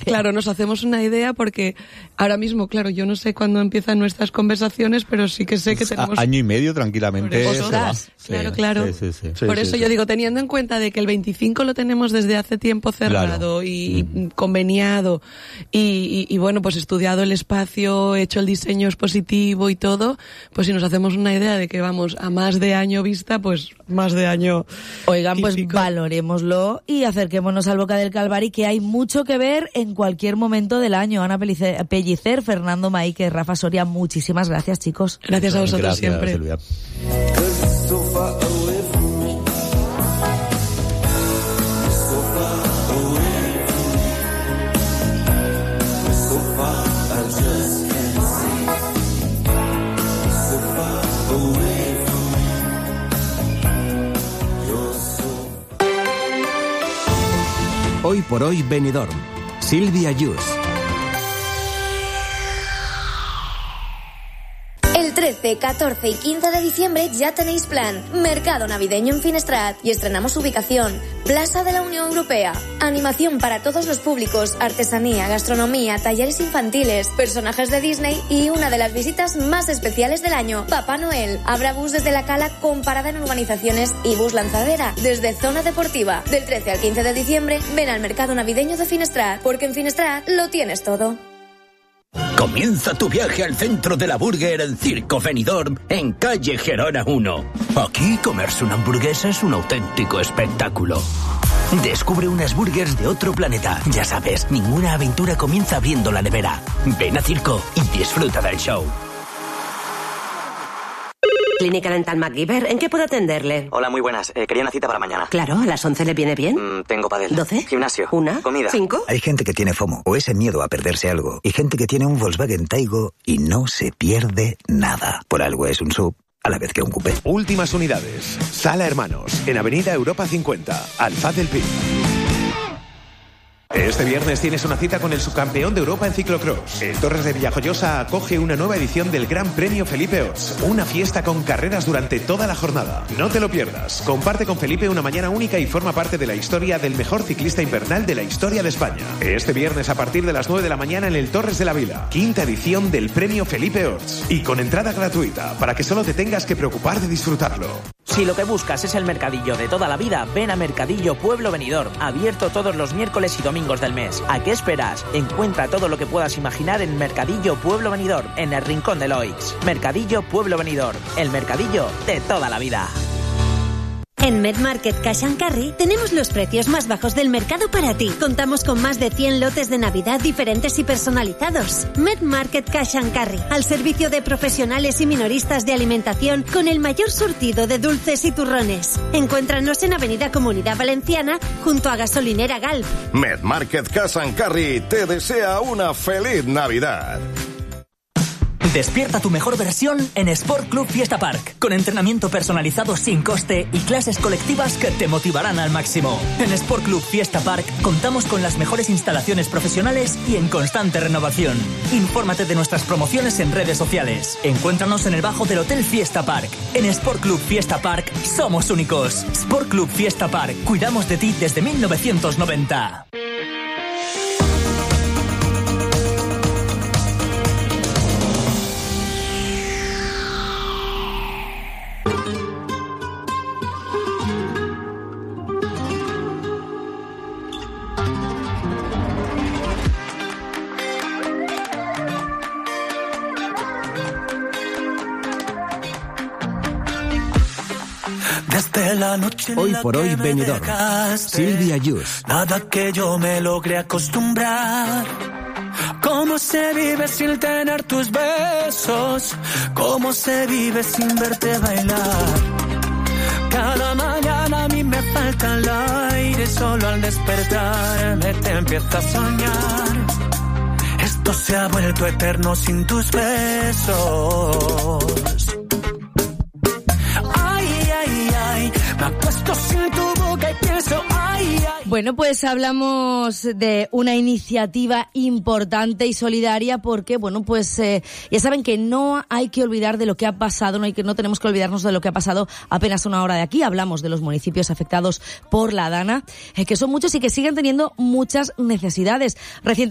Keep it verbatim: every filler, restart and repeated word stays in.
Claro, nos hacemos una idea porque ahora mismo, claro, yo no sé cuándo empiezan nuestras conversaciones, pero sí que sé que tenemos... A, año y medio tranquilamente. Por eso, claro, sí, claro. Sí, sí, sí. Por sí, eso sí, yo sí. digo, teniendo en cuenta de que el veinticinco lo tenemos desde hace tiempo cerrado Claro. y Mm. conveniado y, y, y bueno, pues estudiado el espacio, hecho el diseño expositivo y todo, pues si nos hacemos una idea de que vamos a más de año vista, pues más de año. Oigan, pues típico. valorémoslo y acerquémonos al Boca del Calvari, que hay mucho que ver en cualquier momento del año. Ana Pellicer, Fernando Maíque, Rafa Soria, muchísimas gracias, chicos. Gracias a vosotros. Gracias, siempre. Silvia. Hoy por hoy Benidorm. Silvia Yus. El trece, catorce y quince de diciembre ya tenéis plan. Mercado navideño en Finestrat. Y estrenamos ubicación. Plaza de la Unión Europea. Animación para todos los públicos. Artesanía, gastronomía, talleres infantiles, personajes de Disney y una de las visitas más especiales del año. Papá Noel. Habrá bus desde la Cala con parada en urbanizaciones y bus lanzadera desde Zona Deportiva. Del trece al quince de diciembre ven al mercado navideño de Finestrat. Porque en Finestrat lo tienes todo. Comienza tu viaje al centro de la burger en Circo Benidorm, en calle Gerona uno. Aquí comerse una hamburguesa es un auténtico espectáculo. Descubre unas burgers de otro planeta. Ya sabes, ninguna aventura comienza abriendo la nevera. Ven a Circo y disfruta del show. Clínica Dental MacGyver, ¿en qué puedo atenderle? Hola, muy buenas. Eh, quería una cita para mañana. Claro, ¿a las once le viene bien? Mm, tengo padel. ¿Doce? Gimnasio. ¿Una? Comida. ¿Cinco? Hay gente que tiene FOMO, o ese miedo a perderse algo, y gente que tiene un Volkswagen Taigo y no se pierde nada. Por algo es un sub, a la vez que un coupé. Últimas unidades. Sala Hermanos, en Avenida Europa cincuenta, Alfaz del Pi. Este viernes tienes una cita con el subcampeón de Europa en ciclocross. El Torres de Villajoyosa acoge una nueva edición del Gran Premio Felipe Ots, una fiesta con carreras durante toda la jornada. No te lo pierdas. Comparte con Felipe una mañana única y forma parte de la historia del mejor ciclista invernal de la historia de España. Este viernes a partir de las nueve de la mañana en el Torres de la Vila, quinta edición del Premio Felipe Ots. Y con entrada gratuita, para que solo te tengas que preocupar de disfrutarlo. Si lo que buscas es el mercadillo de toda la vida, ven a Mercadillo Pueblo Benidorm, abierto todos los miércoles y domingos del mes. ¿A qué esperas? Encuentra todo lo que puedas imaginar en Mercadillo Pueblo Benidorm, en el Rincón de Loix. Mercadillo Pueblo Benidorm, el mercadillo de toda la vida. En MedMarket Cash and Carry tenemos los precios más bajos del mercado para ti. Contamos con más de cien lotes de Navidad diferentes y personalizados. MedMarket Cash and Carry, al servicio de profesionales y minoristas de alimentación con el mayor surtido de dulces y turrones. Encuéntranos en Avenida Comunidad Valenciana junto a Gasolinera Galp. MedMarket Cash and Carry te desea una feliz Navidad. Despierta tu mejor versión en Sport Club Fiesta Park, con entrenamiento personalizado sin coste y clases colectivas que te motivarán al máximo. En Sport Club Fiesta Park contamos con las mejores instalaciones profesionales y en constante renovación. Infórmate de nuestras promociones en redes sociales. Encuéntranos en el bajo del Hotel Fiesta Park. En Sport Club Fiesta Park somos únicos. Sport Club Fiesta Park, cuidamos de ti desde mil novecientos noventa. Desde la noche Hoy por hoy Benidorm. Silvia Yus. Nada que yo me logre acostumbrar. ¿Cómo se vive sin tener tus besos? ¿Cómo se vive sin verte bailar? Cada mañana a mí me falta el aire, solo al despertarme te empiezo a soñar. Esto se ha vuelto eterno sin tus besos. Me acuesto sin tu boca y pienso, ay, ay. Bueno, pues hablamos de una iniciativa importante y solidaria porque, bueno, pues eh, ya saben que no hay que olvidar de lo que ha pasado, no hay que no tenemos que olvidarnos de lo que ha pasado apenas una hora de aquí. Hablamos de los municipios afectados por la Dana, eh, que son muchos y que siguen teniendo muchas necesidades. Recientemente